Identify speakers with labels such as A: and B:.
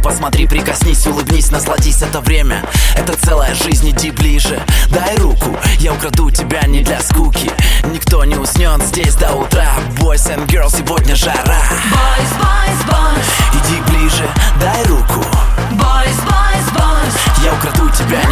A: посмотри, прикоснись, улыбнись, насладись. Это время, это целая жизнь, иди ближе. Дай руку, я украду тебя не для скуки. Никто не уснет здесь до утра. Boys and girls, сегодня жара.
B: Boys, boys, boys.
A: Иди ближе, дай руку.
B: Boys, boys, boys.
A: Я украду тебя